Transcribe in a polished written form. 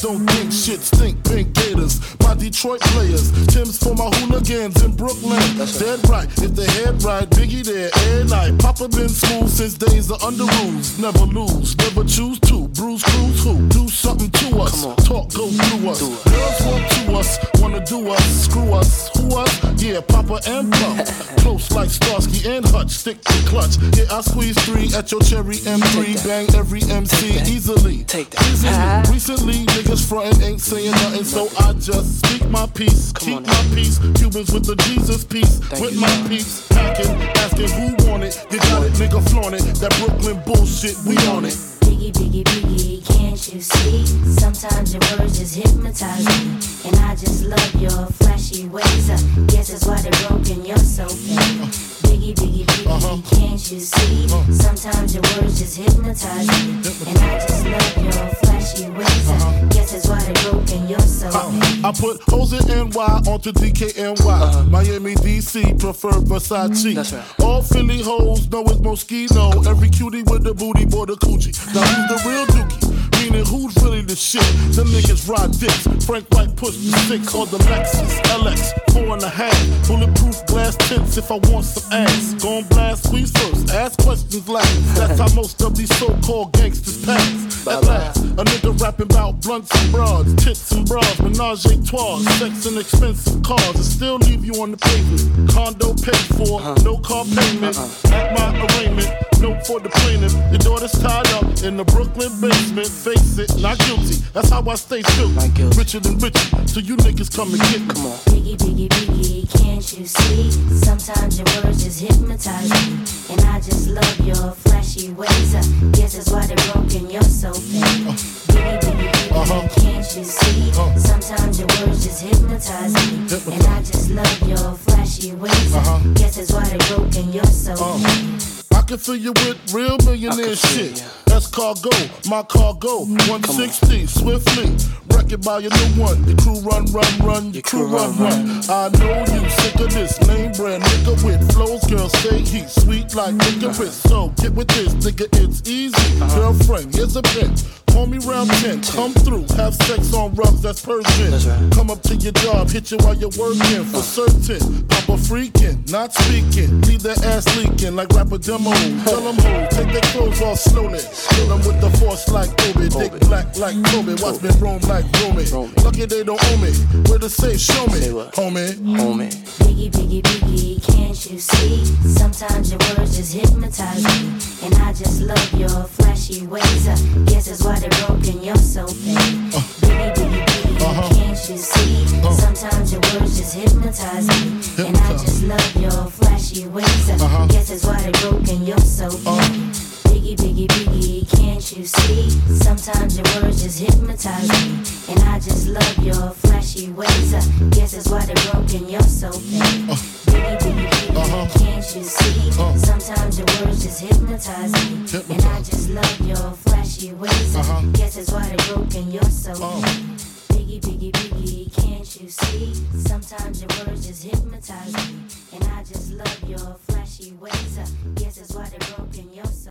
don't think shit stink, pink gators. My Detroit players, Tim's for my hooligans in Brooklyn. Dead right, if they head right, Biggie there, every night. Papa been smooth since days of under rules. Never lose, never choose to. Bruise, cruise, who? Do something to us. Talk, go through us. Girls want to us, wanna do us. Screw us, who us? Yeah, Papa and Pup. Close like Starsky and Hutch, stick to clutch. Yeah, I squeeze 3 at your cherry M3. Bang every MC easily. Take that. Recently, niggas frontin' ain't saying nothing, so I just speak my peace, keep my peace. Cubans with the Jesus peace, with my peace. Packing, asking who want it. You got it, nigga, flaunt it. That Brooklyn bullshit, we on it. Biggie, Biggie, Biggie, can't you see? Sometimes your words just hypnotize me. And I just love your flashy ways. Guess that's why they're broken, you're so fake. Biggie, Biggie, Biggie, can't you see? Sometimes your words just hypnotize me. And I just love your flashy ways. Guess that's why they're broken, you're so fake. I put hoes in NY onto DKNY. Miami, DC, prefer Versace. That's right. All Philly hoes know it's Moschino. Every cutie with the booty, boy, the coochie. Now who's the real dookie? Meaning who's really the shit? Them niggas ride dicks. Frank White push the 6 or the Lexus LX 4.5. Bulletproof glass tints if I want some ass. Gon' blast squeeze first, ask questions last. That's how most of these so-called gangsters pass. At last, a nigga rapping about blunts and broads, tits and bras, menage a trois, sex and expensive cars, and still leave you on the pavement. Condo paid for, no car payment. At my arraignment, note for the plaintiff. Your daughter's tied up in the Brooklyn basement. Face it, not guilty. That's how I stay true. Richer than richer, so you niggas come and get me. Come on. Biggie, Biggie, Biggie, can't you see? Sometimes your words just hypnotize me. And I just love your flashy ways. Guess that's why they're broken, you're so fake. Biggie, Biggie, Biggie, can't you see? Sometimes your words just hypnotize me. And I just love your flashy ways. Guess that's why they're broken, you're so fake. I can fill you with real millionaire shit. That's cargo, my cargo. 160, swiftly. Wreck it by your new one. Your crew run, your crew run. I know you sick of this name brand nigga with flows. Girls say he's sweet like licorice. So get with this, nigga, it's easy. Girlfriend, here's a pin. Call me round 10, come through, have sex on rugs, that's Persian. Right. Come up to your job, hit you while you're working, for certain. Papa freaking, not speaking, leave their ass leaking like rapper demo. Tell them who, take their clothes off slowly. Kill them with the force like Obi, dick black like Kobe, watch me roam like Romy. Lucky they don't owe me, where the safe, show me, homie. Biggie, Biggie, Biggie, can't you see? Sometimes your words just hypnotize me. And I just love your flashy ways. Guess that's why they're broken, you're so fake. Biggie, Biggie, Biggie, can't you see? Sometimes your words just hypnotize me. And I just love your flashy ways. Guess that's why they're broken, you're so fake. Biggie, Biggie, Biggie, can't you see? Sometimes your words just hypnotize me. And I just love your flashy ways. Guess that's why they're broken, you're so fake. Biggie, Biggie, Biggie, can't you see? Sometimes your words just hypnotize me. And I just love your flashy ways. Guess that's why they're broken, you're so fake. Biggie, Biggie, Biggie, can't you see? Sometimes your words just hypnotize me. And I just love your flashy ways. Guess that's why they're broken, you're so